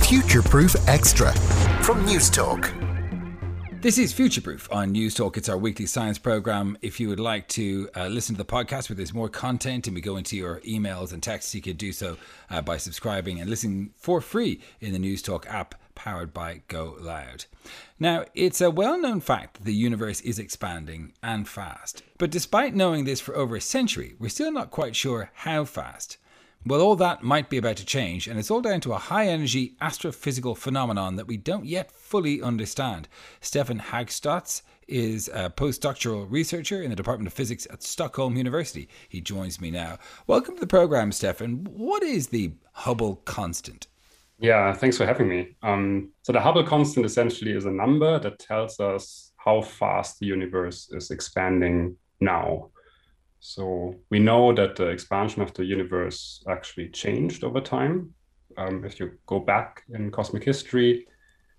Future-Proof Extra from News Talk. This is Future-Proof on News Talk. It's our weekly science program. If you would like to listen to the podcast where there's more content and we go into your emails and texts, you could do so by subscribing and listening for free in the News Talk app powered by Go Loud. Now, it's a well-known fact that the universe is expanding and fast. But despite knowing this for over a century, we're still not quite sure how fast. Well, all that might be about to change, and it's all down to a high-energy astrophysical phenomenon that we don't yet fully understand. Stefan Hagstotz is a postdoctoral researcher in the Department of Physics at Stockholm University. He joins me now. Welcome to the program, Stefan. What is the Hubble constant? Yeah, thanks for having me. So the Hubble constant essentially is a number that tells us how fast the universe is expanding now. So we know that the expansion of the universe actually changed over time. If you go back in cosmic history,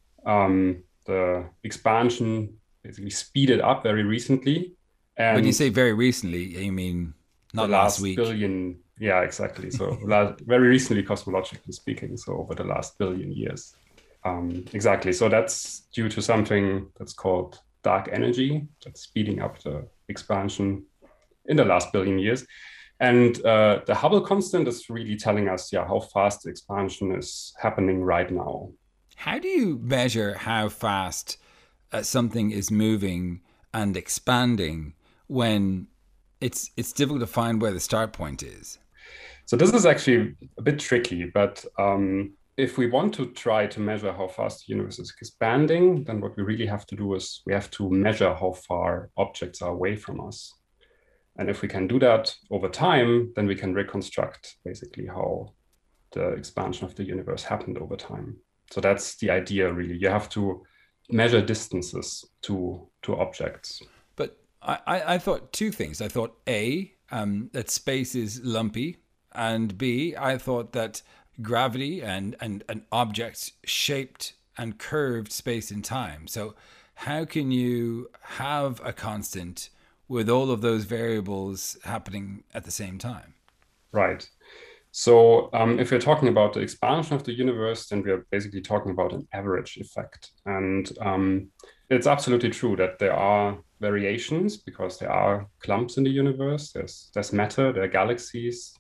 the expansion basically speeded up very recently. And when you say very recently, you mean not last week? Billion, yeah, exactly. So very recently, cosmologically speaking, so over the last billion years. Exactly. So that's due to something that's called dark energy, that's speeding up the expansion in the last billion years. And the Hubble constant is really telling us, how fast the expansion is happening right now. How do you measure how fast something is moving and expanding when it's difficult to find where the start point is? So this is actually a bit tricky, but if we want to try to measure how fast the universe is expanding, then what we really have to do is we have to measure how far objects are away from us. And if we can do that over time, then we can reconstruct basically how the expansion of the universe happened over time. So that's the idea, really. You have to measure distances to objects. But I thought two things. I thought, A, that space is lumpy, and B, I thought that gravity and objects shaped and curved space and time. So how can you have a constant with all of those variables happening at the same time? Right. So if we're talking about the expansion of the universe, then we're basically talking about an average effect. And it's absolutely true that there are variations because there are clumps in the universe. There's matter, there are galaxies.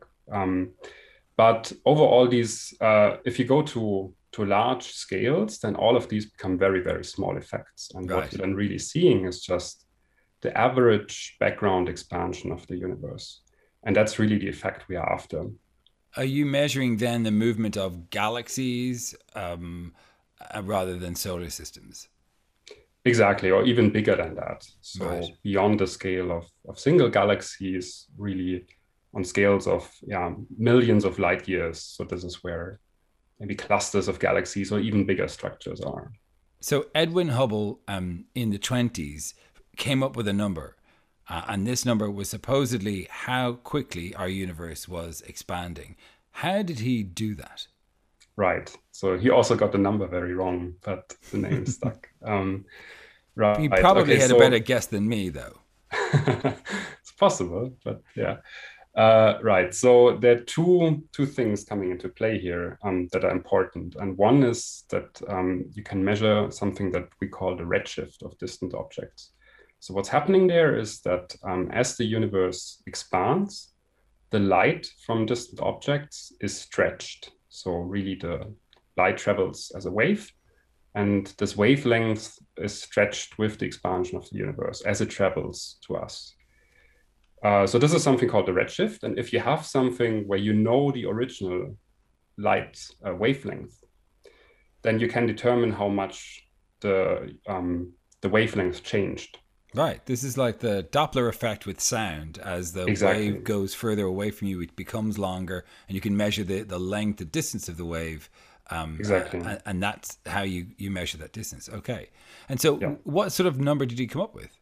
But overall, these, if you go to large scales, then all of these become very, very small effects. And what you're then really seeing is just the average background expansion of the universe. And that's really the effect we are after. Are you measuring then the movement of galaxies rather than solar systems? Exactly, or even bigger than that. So beyond the scale of single galaxies, really on scales of millions of light years. So this is where maybe clusters of galaxies or even bigger structures are. So Edwin Hubble in the 1920s came up with a number, and this number was supposedly how quickly our universe was expanding. How did he do that? Right. So he also got the number very wrong, but the name stuck. Right. He probably had a better guess than me, though. It's possible, but yeah. Right. So there are two things coming into play here that are important. And one is that you can measure something that we call the redshift of distant objects. So what's happening there is that as the universe expands, the light from distant objects is stretched. So really the light travels as a wave, and this wavelength is stretched with the expansion of the universe as it travels to us. So this is something called the redshift. And if you have something where you know the original light wavelength, then you can determine how much the wavelength changed. Right. This is like the Doppler effect with sound. As the wave goes further away from you, it becomes longer, and you can measure the length, the distance of the wave. And that's how you measure that distance. Okay. And so what sort of number did you come up with?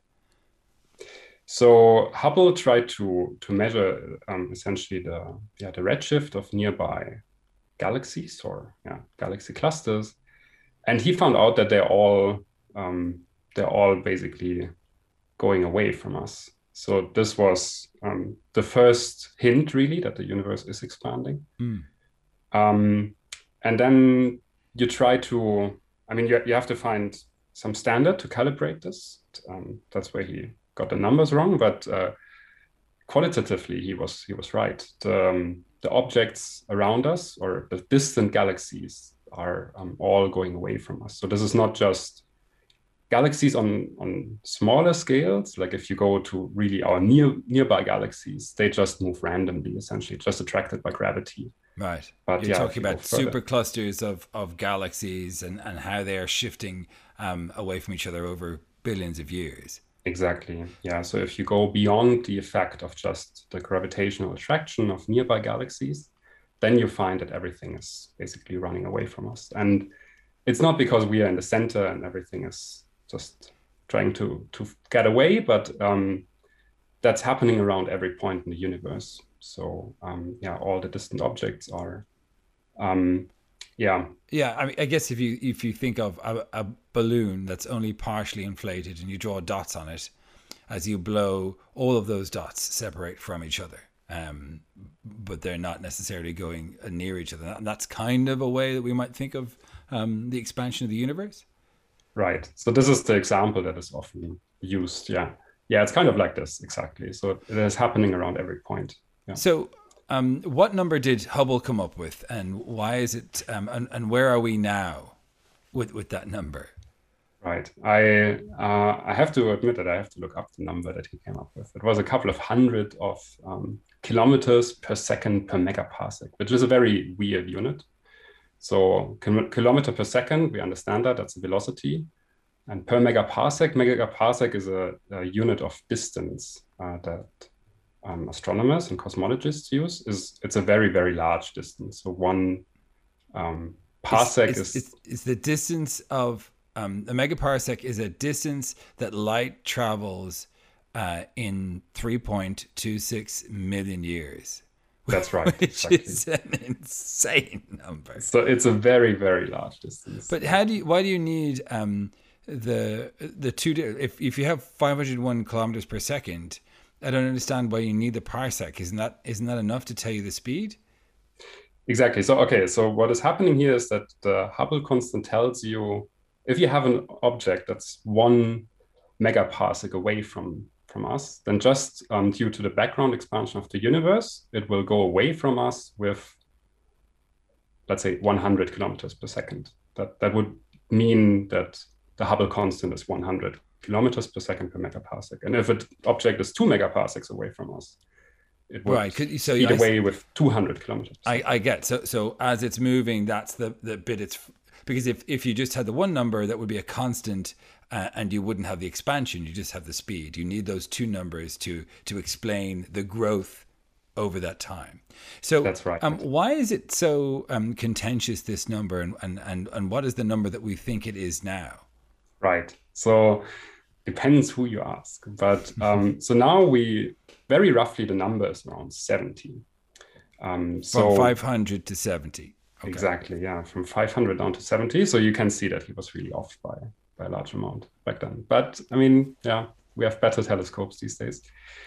So Hubble tried to measure essentially the redshift of nearby galaxies or galaxy clusters, and he found out that they're all basically going away from us. So this was the first hint, really, that the universe is expanding. And then you try to, I mean, you have to find some standard to calibrate this. That's where he got the numbers wrong, but qualitatively he was right. The objects around us, or the distant galaxies, are all going away from us. So this is not just galaxies on smaller scales. Like if you go to really our nearby galaxies, they just move randomly, essentially, just attracted by gravity. Right. But You're yeah, talking about superclusters of galaxies and how they are shifting away from each other over billions of years. Exactly. Yeah. So if you go beyond the effect of just the gravitational attraction of nearby galaxies, then you find that everything is basically running away from us. And it's not because we are in the center and everything is just trying to get away, but that's happening around every point in the universe. So yeah, all the distant objects are yeah. Yeah, I mean, I guess if you think of a balloon that's only partially inflated and you draw dots on it, as you blow, all of those dots separate from each other, but they're not necessarily going near each other. And that's kind of a way that we might think of the expansion of the universe. Right. So this is the example that is often used. Yeah. Yeah, it's kind of like this, exactly. So it is happening around every point. Yeah. So what number did Hubble come up with, and why is it, and where are we now with that number? Right. I have to admit that I have to look up the number that he came up with. It was a couple of hundred of kilometers per second per megaparsec, which is a very weird unit. So kilometer per second, we understand that, that's a velocity. And per megaparsec is a unit of distance that astronomers and cosmologists use. It's a very, very large distance. So one parsec is the distance of a megaparsec is a distance that light travels in 3.26 million years. That's right. Which exactly. Is an insane number. So it's a very, very large distance. But why do you need the two? If you have 501 kilometers per second, I don't understand why you need the parsec. Isn't that enough to tell you the speed? Exactly. So okay. So what is happening here is that the Hubble constant tells you if you have an object that's 1 megaparsec away from us, then just due to the background expansion of the universe, it will go away from us with, let's say, 100 kilometers per second. That would mean that the Hubble constant is 100 kilometers per second per megaparsec. And if an object is 2 megaparsecs away from us, it would speed away with 200 kilometers. I get. So as it's moving, that's the bit it's... Because if you just had the one number, that would be a constant, and you wouldn't have the expansion. You just have the speed. You need those two numbers to explain the growth over that time. So that's right. Why is it so contentious, this number, and what is the number that we think it is now? Right. So depends who you ask. But so now we very roughly the number is around 70. From 500 to 70. Okay. Exactly, yeah, from 500 down to 70. So you can see that he was really off by a large amount back then. But I mean, yeah, we have better telescopes these days.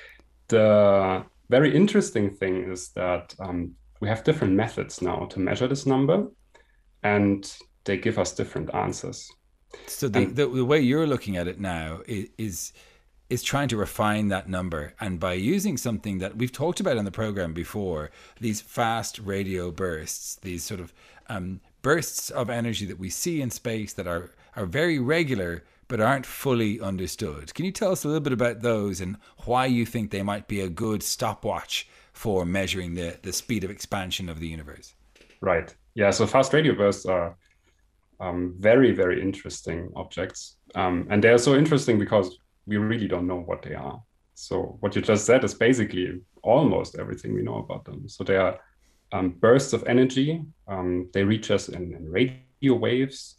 The very interesting thing is that we have different methods now to measure this number, and they give us different answers. So the way you're looking at it now is trying to refine that number, and by using something that we've talked about on the program before, these fast radio bursts, these sort of bursts of energy that we see in space that are very regular but aren't fully understood. Can you tell us a little bit about those and why you think they might be a good stopwatch for measuring the speed of expansion of the universe? Right. Yeah. So fast radio bursts are very, very interesting objects, and they're so interesting because we really don't know what they are. So what you just said is basically almost everything we know about them. So they are bursts of energy. They reach us in radio waves.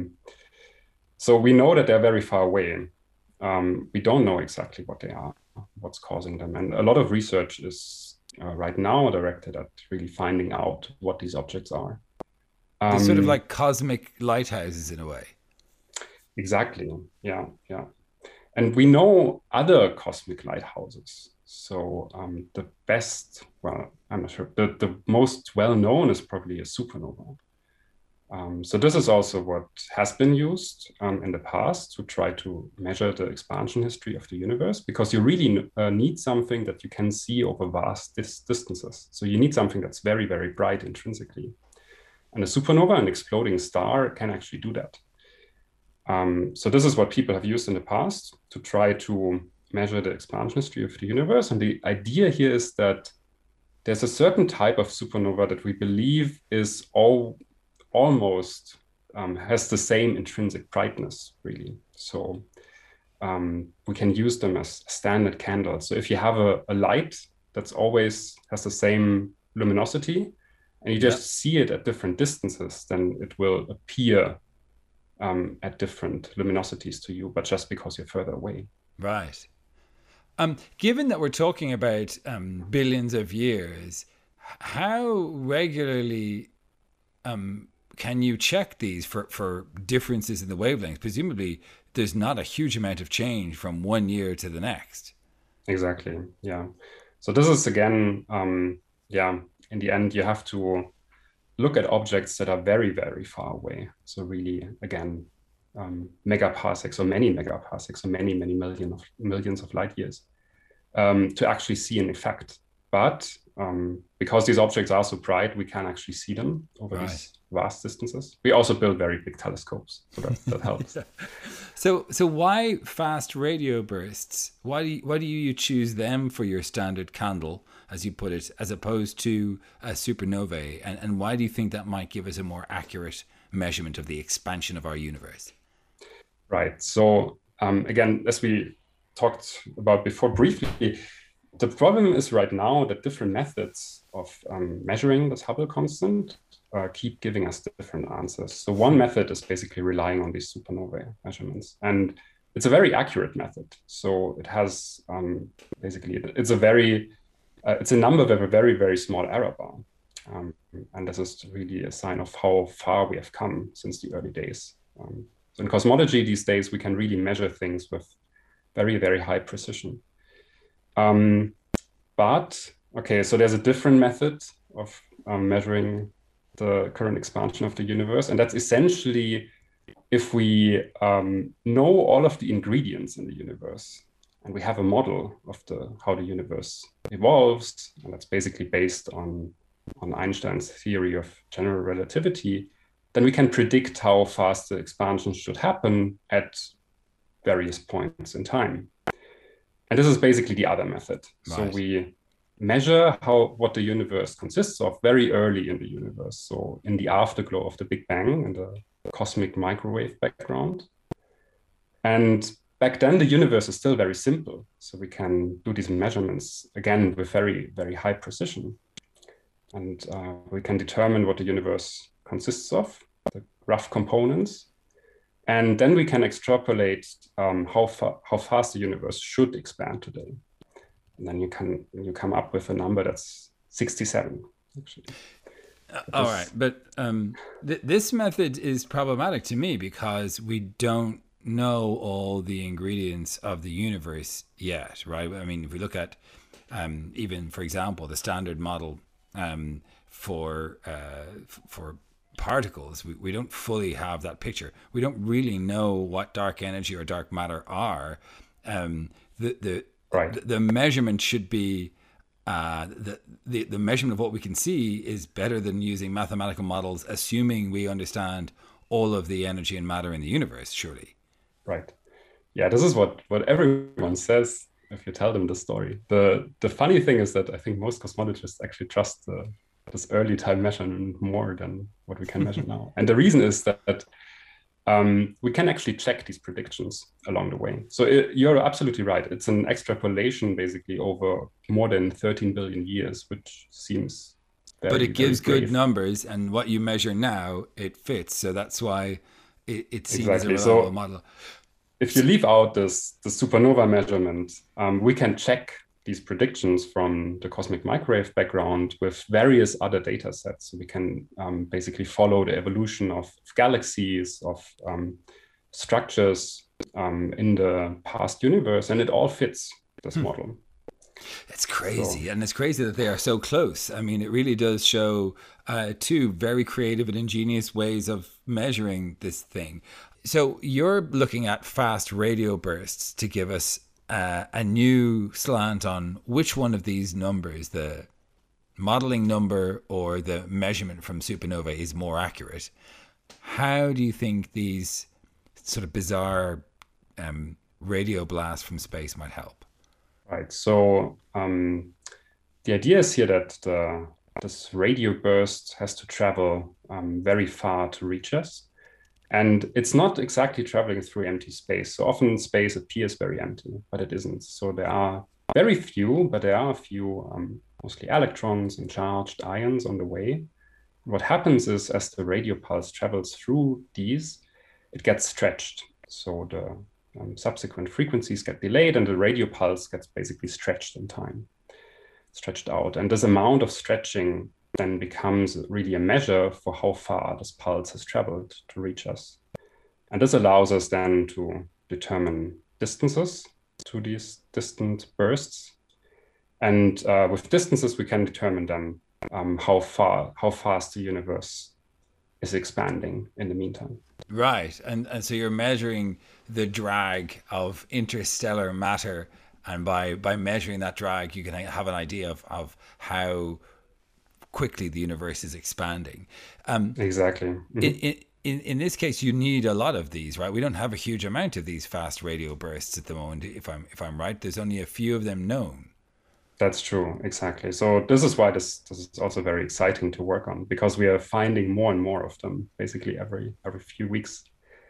So we know that they're very far away. We don't know exactly what they are, what's causing them. And a lot of research is right now directed at really finding out what these objects are. They're sort of like cosmic lighthouses in a way. Exactly. Yeah. And we know other cosmic lighthouses. So the best, well, I'm not sure, the most well-known is probably a supernova. So this is also what has been used in the past to try to measure the expansion history of the universe, because you really need something that you can see over vast distances. So you need something that's very, very bright intrinsically. And a supernova, an exploding star, can actually do that. So this is what people have used in the past to try to measure the expansion history of the universe. And the idea here is that there's a certain type of supernova that we believe is almost has the same intrinsic brightness, really. So we can use them as standard candles. So if you have a light that's always has the same luminosity, and you just see it at different distances, then it will appear at different luminosities to you, but just because you're further away. Right. Given that we're talking about billions of years, how regularly can you check these for differences in the wavelengths? Presumably, there's not a huge amount of change from 1 year to the next. Exactly. Yeah. So this is again, in the end, you have to look at objects that are very, very far away. So really, again, megaparsecs or many megaparsecs or many, many millions of light years to actually see an effect. But because these objects are so bright, we can actually see them over these vast distances. We also build very big telescopes, so that helps. So why fast radio bursts? Why do you choose them for your standard candle, as you put it, as opposed to a supernovae? And why do you think that might give us a more accurate measurement of the expansion of our universe? Right. So again, as we talked about before briefly, the problem is right now that different methods of measuring this Hubble constant keep giving us different answers. So one method is basically relying on these supernovae measurements, and it's a very accurate method. So it has basically it's a number with a very, very small error bar, and this is really a sign of how far we have come since the early days. So in cosmology these days, we can really measure things with very, very high precision. But okay, so there's a different method of measuring the current expansion of the universe, and that's essentially if we know all of the ingredients in the universe, and we have a model of how the universe evolves, and that's basically based on Einstein's theory of general relativity, then we can predict how fast the expansion should happen at various points in time. And this is basically the other method. Right. So we measure what the universe consists of very early in the universe. So in the afterglow of the Big Bang and the cosmic microwave background. And back then, the universe is still very simple. So we can do these measurements, again, with very, very high precision. And we can determine what the universe consists of, the rough components. And then we can extrapolate how fast the universe should expand today. And then you come up with a number that's 67, actually. All right, but this method is problematic to me because we don't know all the ingredients of the universe yet, right? I mean, if we look at even, for example, the standard model for particles, we don't fully have that picture. We don't really know what dark energy or dark matter are. The measurement should be the measurement of what we can see is better than using mathematical models, assuming we understand all of the energy and matter in the universe, surely. Right. Yeah, this is what everyone says if you tell them the story. The funny thing is that I think most cosmologists actually trust this early time measurement more than what we can measure now. And the reason is that we can actually check these predictions along the way. So you're absolutely right. It's an extrapolation basically over more than 13 billion years, which seems very, but it gives good brave. Numbers, and what you measure now, it fits. So that's why it seems exactly. a reliable model. If you leave out the supernova measurement, we can check these predictions from the cosmic microwave background with various other data sets. So we can basically follow the evolution of galaxies, of structures in the past universe, and it all fits this model. It's crazy. And it's crazy that they are so close. I mean, it really does show two very creative and ingenious ways of measuring this thing. So you're looking at fast radio bursts to give us a new slant on which one of these numbers, the modeling number or the measurement from supernova, is more accurate. How do you think these sort of bizarre radio blasts from space might help? Right. So the idea is here that this radio burst has to travel very far to reach us. And it's not exactly traveling through empty space. So often space appears very empty, but it isn't. So there are very few, but there are a few, mostly electrons and charged ions on the way. What happens is, as the radio pulse travels through these, it gets stretched. So the subsequent frequencies get delayed and the radio pulse gets basically stretched in time, stretched out. And this amount of stretching then becomes really a measure for how far this pulse has traveled to reach us. And this allows us then to determine distances to these distant bursts. And with distances, we can determine then how fast the universe is expanding in the meantime. Right. And so you're measuring the drag of interstellar matter. And by measuring that drag, you can have an idea of how quickly the universe is expanding. Exactly. Mm-hmm. In this case, you need a lot of these, right? We don't have a huge amount of these fast radio bursts at the moment. If I'm right, there's only a few of them known. That's true, exactly. So this is why this is also very exciting to work on, because we are finding more and more of them basically every few weeks.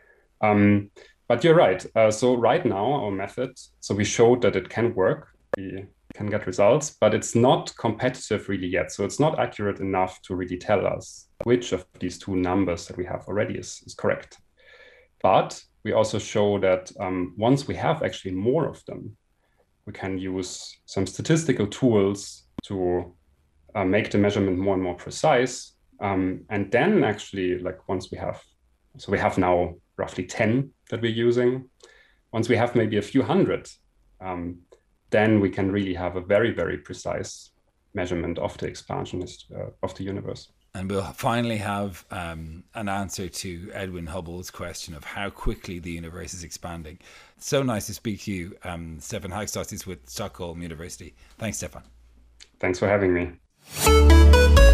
But you're right. So right now, our method, so we showed that it can work. We can get results, but it's not competitive really yet. So it's not accurate enough to really tell us which of these two numbers that we have already is correct. But we also show that once we have actually more of them, we can use some statistical tools to make the measurement more and more precise. And then actually, like once we have now roughly 10 that we're using. Once we have maybe a few hundred, then we can really have a very, very precise measurement of the expansion of the universe. And we'll finally have an answer to Edwin Hubble's question of how quickly the universe is expanding. So nice to speak to you. Stefan Hagstas is with Stockholm University. Thanks, Stefan. Thanks for having me.